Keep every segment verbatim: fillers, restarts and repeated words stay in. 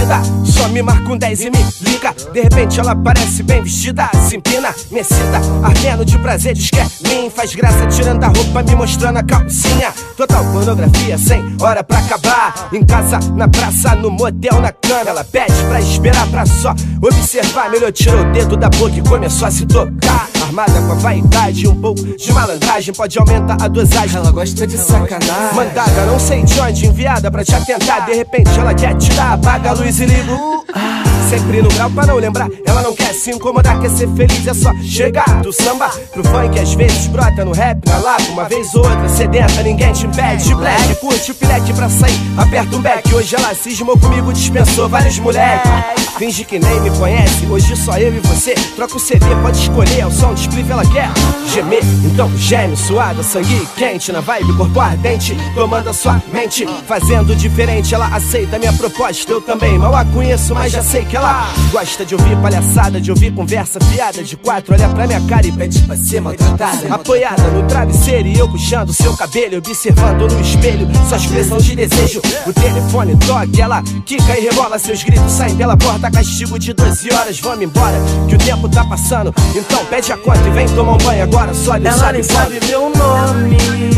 bandida, só me marca um dez e me liga. De repente ela parece bem vestida, se empina, me excita, armendo de prazer, diz que é mim. Faz graça tirando a roupa, me mostrando a calcinha. Total pornografia, sem hora pra acabar. Em casa, na praça, no motel, na cama. Ela pede pra esperar, pra só observar. Melhor tirou o dedo da boca e começou a se tocar. Armada com a vaidade e um pouco de malandragem, pode aumentar a dosagem. Ela gosta de sacanagem. Mandada, não sei de onde, enviada pra te atentar. De repente ela quer te dar, apaga a luz e liga o sempre no grau pra não lembrar. Ela não quer se incomodar, quer ser feliz, é só chegar. Do samba pro funk, às vezes brota no rap, na lapa, uma vez ou outra sedenta, ninguém te impede. De black, curte o filete pra sair, aperta um beck. Hoje ela cismou comigo, dispensou vários moleques. Finge que nem me conhece, hoje só eu e você. Troca o C D, pode escolher, é o som de spliff ela quer gemer, então geme, suada, sangue quente. Na vibe, corpo ardente, tomando a sua mente. Fazendo diferente, ela aceita minha proposta. Eu também mal a conheço, mas já sei que ela gosta de ouvir palhaçada, de ouvir conversa fiada. De quatro, olha pra minha cara e pede pra ser maltratada. Apoiada no travesseiro e eu puxando seu cabelo, observando no espelho sua expressão de desejo. O telefone toca, ela quica e rebola. Seus gritos saem pela porta, castigo de doze horas. Vamos embora, que o tempo tá passando. Então pede a conta e vem tomar um banho agora. Só Deus ela nem sabe meu nome,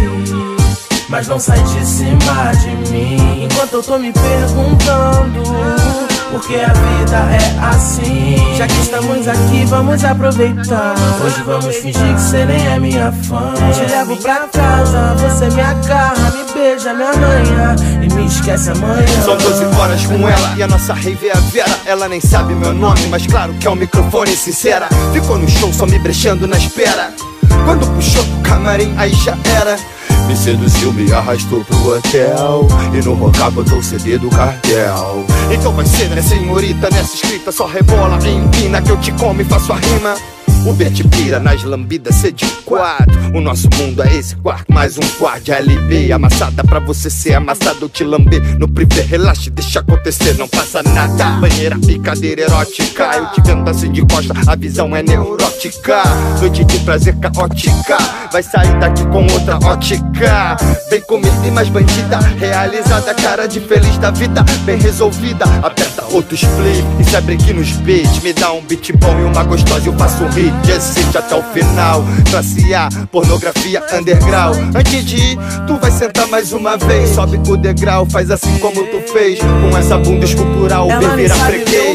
mas não sai de cima de mim. Enquanto eu tô me perguntando porque a vida é assim. Já que estamos aqui, vamos aproveitar. Hoje vamos fingir que cê nem é minha fã. Te levo pra casa, você me agarra, me beija, me arranha e me esquece amanhã. São doze horas com ela e a nossa rave é a Vera. Ela nem sabe meu nome, mas claro que é o microfone sincera. Ficou no show só me brechando na espera. Quando puxou pro camarim, aí já era. Me seduziu, me arrastou pro hotel e no rocar botou o C D do cartel. Então vai ser, né, senhorita, nessa escrita só rebola e empina que eu te como e faço a rima. O B te pira nas lambidas, C de quatro. O nosso mundo é esse quarto, mais um quarto de L B. Amassada pra você ser amassado, eu te lamber no privê. Relaxe, deixa acontecer, não passa nada. Banheira, picadeira erótica, eu te vendo assim de costa, a visão é neurótica. Noite de prazer caótica, vai sair daqui com outra ótica. Vem comigo e mais bandida, realizada, cara de feliz da vida, bem resolvida. Aperta outro split e se abre aqui nos beats. Me dá um beat bom e uma gostosa, eu faço um hit. Assiste até o final, classe A, pornografia underground. Antes de ir, tu vai sentar mais uma vez. Sobe o degrau, faz assim como tu fez. Com essa bunda escultural, o bebê vira freguês.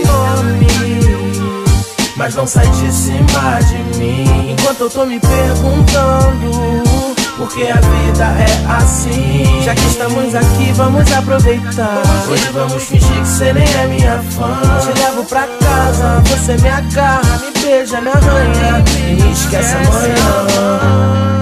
Mas não sai de cima de mim. Enquanto eu tô me perguntando porque a vida é assim. Já que estamos aqui, vamos aproveitar. Hoje vamos fingir que cê nem é minha fã. Te levo pra casa, você me agarra, me beija, me arranha e me esquece amanhã.